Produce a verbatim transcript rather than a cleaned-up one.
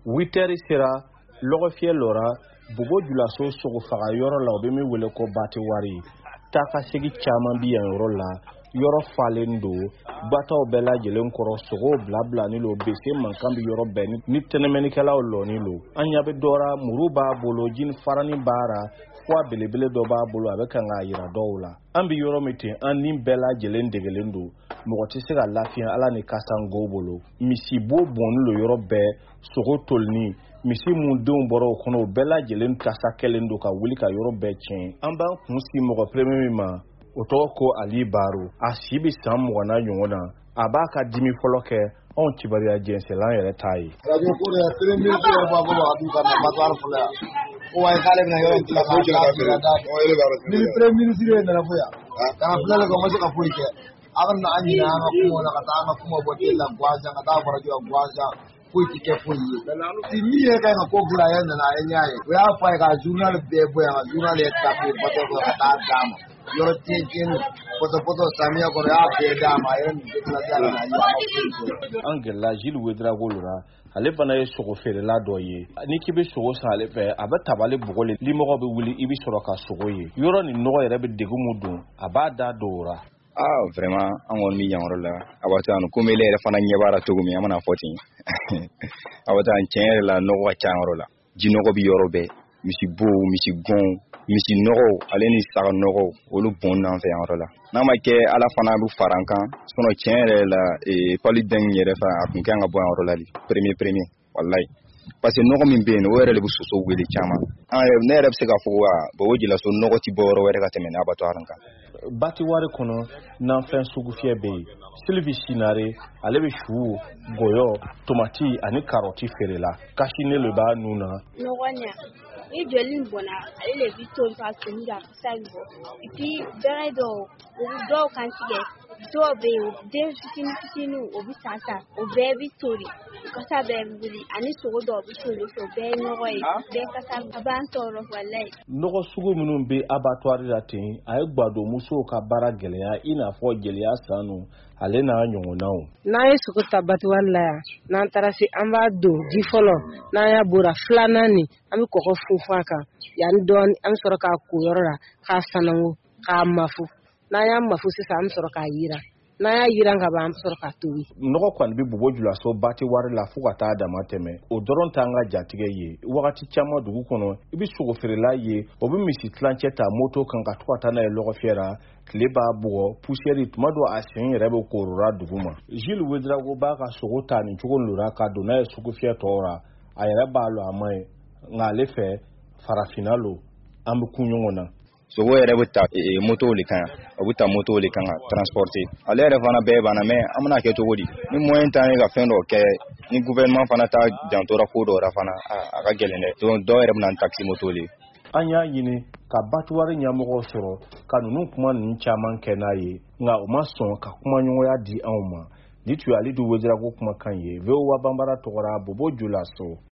Witeri sera lɔgɔfiyɛ lɔra Bobo Julaso sogo faga yɔrɔ la o bɛ min wele ko Batiwari. Takasegi caman bi yan yɔrɔ la yɔrɔ falen do bataw bɛɛ lajɛlen kɔrɔ sogo bila bila ni lo bese mankan bi yɔrɔ bɛɛ ni tɛnɛmɛnikɛlaw lɔni lo. An ɲa bɛ dɔra muru b'a bolo jini farani baara fwa belebele dɔ b'a bolo a bɛ kan k'a yira dɔw la. An bi yɔrɔ min ten an ni bɛɛ lajɛlen degelen do mɔgɔ tɛ se ka lafiya ala ni kasango bolo. Misi bo bɔnni lo yɔrɔ bɛɛ sogo tolni misi mun denw bɔra o kɔnɔ o bɛɛ lajɛlen tasa kɛlen do ka wuli ka yɔrɔ bɛɛ tiɲɛ. An b'an kun si mɔgɔ premier min ma o tɔgɔ ko Ali Baro. A si bi san mugan na ɲɔgɔn na a b'a ka dimi fɔlɔ kɛ anw Tibariya jɛnsɛlan yɛrɛ t'a ye. Radio ko de premier ministre yɛrɛ b'a bolo a b'u ka Batuwari fɔlɔ yan. Ko wayi k'ale bɛna yɔrɔ in tila k'a bila da. Ni premier ministre ye nana fɔ yan kana filɛ ko ma se ka foyi kɛ. A ka na an ɲinɛ an ka kuma la ka taa an ka kuma bɔ tele la Gwanza ka taa fara jɔ Gwanza foyi ti kɛ foyi ye. Si min yɛrɛ kan ka ko bila a yɛrɛ nana a ye ɲ'a ye. O y'a fɔ a ye ka journal bɛɛ bɔ yan ka journal yɛrɛ tape bateau kɔnɔ ka taa d'a ma. Yɔrɔ tiɲɛ tiɲɛni poto poto samiya kɔnɔ y'a bɛɛ d'a ma a yɛrɛ nin déclaré a la a ye. An gɛrɛla Jules Ouedraogo la ale fana ye sogo feerela dɔ ye ni k'i bɛ sogo san ale fɛ a bɛ tabali bugɔli limɔgɔ bɛ wuli i bɛ sɔrɔ ka sogo ye yɔrɔ ni nɔgɔ yɛrɛ bɛ degun mun don a b'a da don o ra. Ah vraiment an kɔni bɛ yan yɔrɔ la a b'a to yan komi ele yɛrɛ fana ɲɛ b'a la cogo min an mana fɔ ten a b'a to yan tiɲɛ yɛrɛ la nɔgɔ ka ca yɔrɔ la ji nɔgɔ bɛ yɔrɔ bɛɛ misi bo misi gɔn misi nɔgɔ ale ni saga nɔgɔ olu bɔn n'an fɛ yan yɔrɔ la n'a ma kɛ ala fana bɛ fara an kan sinon tiɲɛ yɛrɛ la pali dɛn yɛrɛ fɛ a kun kan ka bɔ yan yɔrɔ la de premier premier wallahi parce que nɔgɔ min bɛ yen o yɛrɛ de bɛ soso wele caman ne yɛrɛ bɛ se k'a fɔ wa Bobo Julaso nɔgɔ ti bɔ yɔrɔ wɛrɛ ka tɛmɛ Abattoir kan. Batiwari kɔnɔ nanfɛn sugu fiyɛ bɛ yen Sylvie Sinare ale bɛ su gɔyɔ tomati ani karɔti feere la kasi ne le b'a nun na. Nɔgɔnya ni joli bɔnna ale le bi to ka sini ka sa bɔ et puis bɛrɛ dɔw o dɔw kan tigɛ dɔw bɛ yen den fitini fitini o bi sa sa o bɛɛ bi tori kasa bɛɛ bi wuli ani sogo dɔw bi tori o bɛɛ ye nɔgɔ ye bɛɛ kasa a b'an tɔɔrɔ walayi. Nɔgɔ sugu minnu bɛ Abattoir la ten a ye gbado musow ka baara gɛlɛya i n'a fɔ jeliya sanu ale n'a ɲɔgɔnnaw. N'an ye sogo ta Batuwari la yan n'an taara se an b'a don ji fɔlɔ n'an y'a bora filanan nin an bɛ kɔgɔ funfun a kan yanni dɔɔni an bɛ sɔrɔ k'a ko yɔrɔ la k'a sanango k'a mafu n'an y'a mafu sisan an bɛ sɔrɔ k'a yira n'an y'a yira ka ban an bɛ sɔrɔ k'a tobi. Nɔgɔ kɔni bɛ Bobo Julaso Batiwari la fo ka taa dama tɛmɛ o dɔrɔn t'an ka jatigɛ ye wagati caman dugu kɔnɔ i bɛ sogo feerela ye o bɛ misi tilancɛ ta moto kan ka to ka taa n'a ye lɔgɔfiyɛ la tile b'a bugɔ poussière tuma dɔ a sen yɛrɛ bɛ korora dugu ma. Jules Ouedraogo b'a ka sogo ta nin cogo lora ka don n'a ye sugu fiyɛ tɔw ra a yɛrɛ b'a lɔ a ma ye nka ale fɛ farafinna lo an bɛ kun ɲɔgɔn na. Sogo yɛrɛ bɛ ta moto le kan o bɛ ta moto le kan ka transporter ale yɛrɛ fana bɛɛ banna mais an bɛna kɛ cogo di ni moyen t'an ye ka fɛn dɔ kɛ ni gouvernement fana ta jantora ko dɔ la fana a ka gɛlɛn dɛ donc dɔw yɛrɛ bɛna taxi moto le. An y'a ɲini ka Batuwari ɲɛmɔgɔw sɔrɔ ka ninnu kuma ninnu caman kɛ n'a ye nka u ma sɔn ka kumaɲɔgɔnya di anw ma ni tun ye Ali Ouedraogo kumakan ye V O A Banbara tɔgɔra Bobo Julaso.